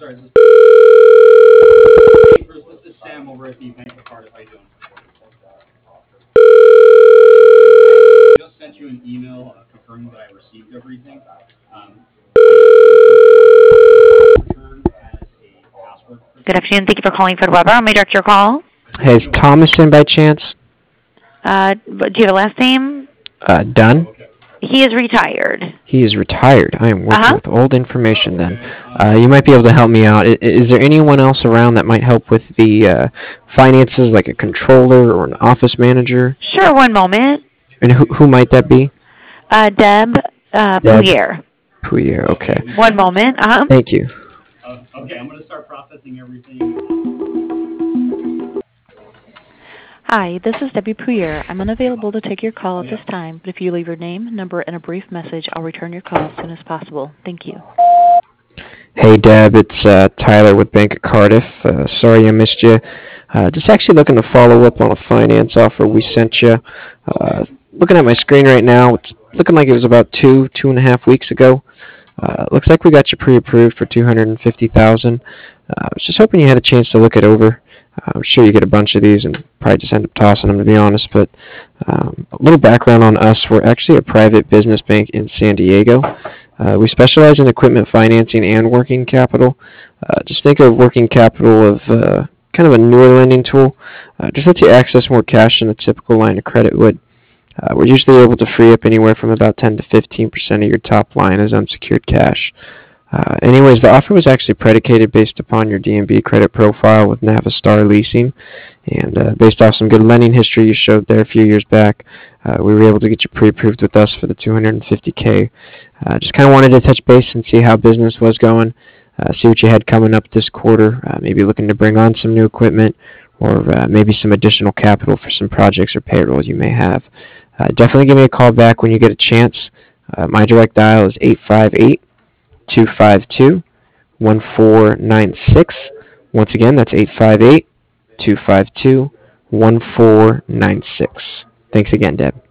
sorry. This is Sam over at the Bank of Cardiff. How you doing? Just sent you an email confirming that I received everything. Return as a password. Good afternoon. Thank you for calling Fred Weber. May I direct your call? Hey, is Thomas in by chance? Do you have a last name? Dunn? He is retired. He is retired. I am working with old information then. You might be able to help me out. Is there anyone else around that might help with the finances, like a controller or an office manager? Sure, one moment. And who might that be? Deb Poulier. Poulier, okay. One moment. Thank you. Okay, I'm going to start processing everything. Hi, this is Debbie Poulier. I'm unavailable to take your call at this time, but if you leave your name, number, and a brief message, I'll return your call as soon as possible. Thank you. Hey, Deb, it's Tyler with Bank of Cardiff. Sorry I missed you. Just actually looking to follow up on a finance offer we sent you. Looking at my screen right now, it's looking like it was about 2.5 weeks ago. Looks like we got you pre-approved for $250,000. I was just hoping you had a chance to look it over. I'm sure you get a bunch of these and probably just end up tossing them, to be honest. But a little background on us. We're actually a private business bank in San Diego. We specialize in equipment financing and working capital. Just think of working capital of kind of a newer lending tool. Just lets you access more cash than a typical line of credit would. We're usually able to free up anywhere from about 10 to 15% of your top line as unsecured cash. Anyways, the offer was actually predicated based upon your D&B credit profile with Navistar Leasing, and based off some good lending history you showed there a few years back, we were able to get you pre-approved with us for the $250K. Just kind of wanted to touch base and see how business was going, see what you had coming up this quarter, maybe looking to bring on some new equipment, or maybe some additional capital for some projects or payroll you may have. Definitely give me a call back when you get a chance. My direct dial is 858-252-1496. Once again, that's 858-252-1496. Thanks again, Deb.